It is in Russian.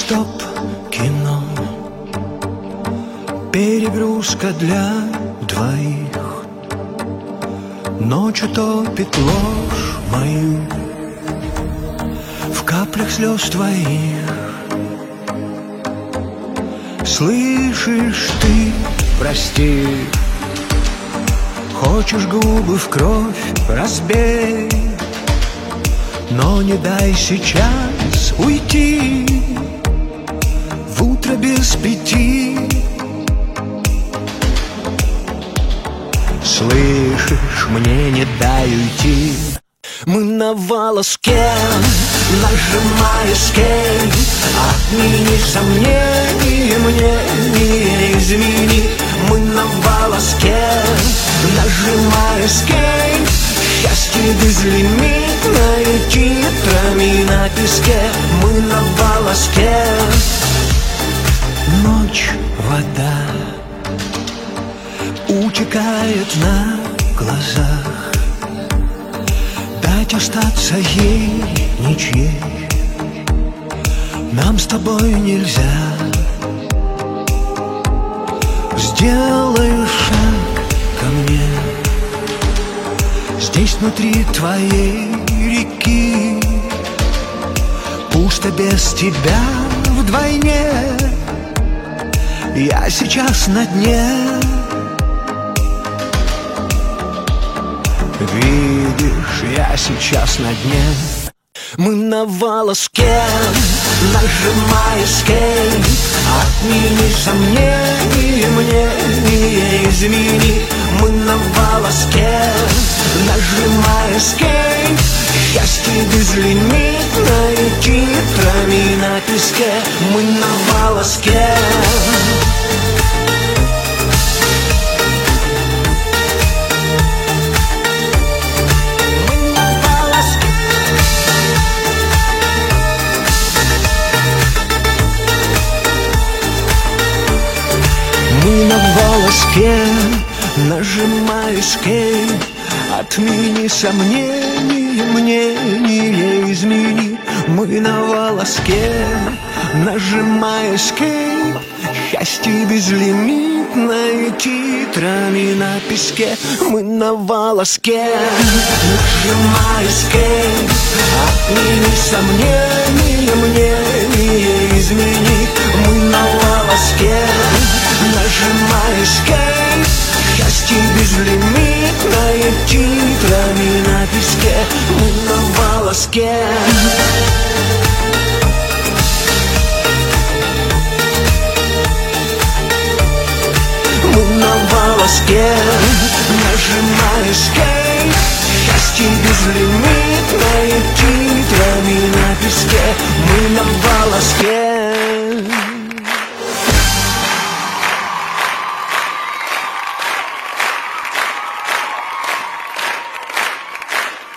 стоп кино, перегрузка для двоих. Ночью топит ложь мою в каплях слез твоих. Слышишь ты, прости, хочешь губы в кровь разбей, но не дай сейчас уйти в утро без 5. Слышишь, мне не дай уйти. Мы на волоске, нажимая скейт. Отмени сомнения, мне не измени. Мы на волоске, нажимая скейт. Счастье безлимитное, титрами на песке. Мы на волоске. Ночь, вода утекает на глазах. Дать остаться ей ничьей нам с тобой нельзя. Сделай шаг ко мне, здесь внутри твоей реки. Пусто без тебя вдвойне, я сейчас на дне. Видишь, я сейчас на дне. Мы на волоске, нажимая скейт. Отмени сомнения, мне не измени. Мы на волоске, нажимая скейт. Счастье безлимитное, титрами на песке. Мы на волоске. Мы на волоске, нажимая скейт. Отмени сомнения, мне не измени. Мы на волоске, нажимая скейт. Счастье безлимитное, титрами на песке. Мы на волоске, нажимая скейт. Отмени сомнения, мне не измени. Мы на волоске, нажимая скейт. Счастье безлимитное, титрами на песке. Мы на волоске. Мы на волоске, нажимая скейт. Счастье безлимитное, титрами на песке. Мы на волоске.